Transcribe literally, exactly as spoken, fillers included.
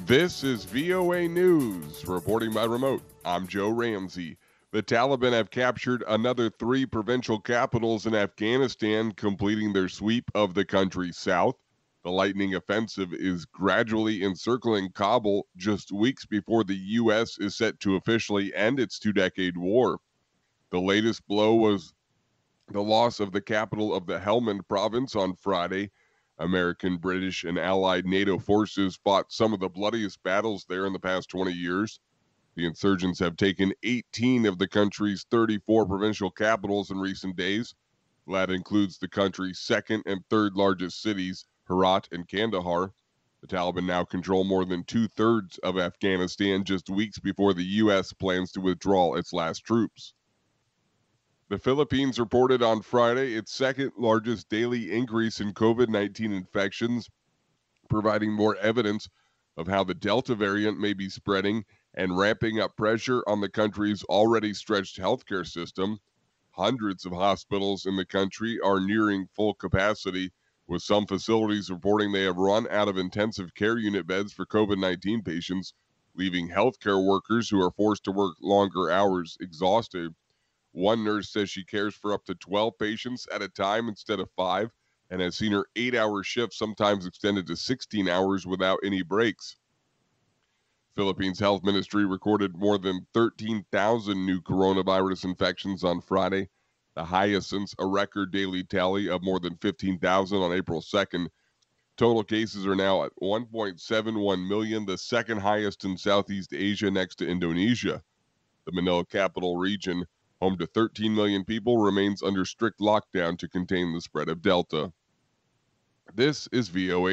This is V O A News, reporting by remote. I'm Joe Ramsey. The Taliban have captured another three provincial capitals in Afghanistan, completing their sweep of the country's south. The lightning offensive is gradually encircling Kabul just weeks before the U S is set to officially end its two decade war. The latest blow was the loss of the capital of the Helmand province on Friday. American, British, and allied NATO forces fought some of the bloodiest battles there in the past twenty years. The insurgents have taken eighteen of the country's thirty-four provincial capitals in recent days. That includes the country's second and third largest cities, Herat and Kandahar. The Taliban now control more than two thirds of Afghanistan just weeks before the U S plans to withdraw its last troops. The Philippines reported on Friday its second largest daily increase in COVID nineteen infections, providing more evidence of how the Delta variant may be spreading and ramping up pressure on the country's already stretched healthcare system. Hundreds of hospitals in the country are nearing full capacity, with some facilities reporting they have run out of intensive care unit beds for COVID nineteen patients, leaving healthcare workers who are forced to work longer hours exhausted. One nurse says she cares for up to twelve patients at a time instead of five and has seen her eight hour shifts sometimes extended to sixteen hours without any breaks. Philippines Health Ministry recorded more than thirteen thousand new coronavirus infections on Friday, the highest since a record daily tally of more than fifteen thousand on April second. Total cases are now at one point seven one million, the second highest in Southeast Asia next to Indonesia. The Manila capital region, home to thirteen million people, remains under strict lockdown to contain the spread of Delta. This is V O A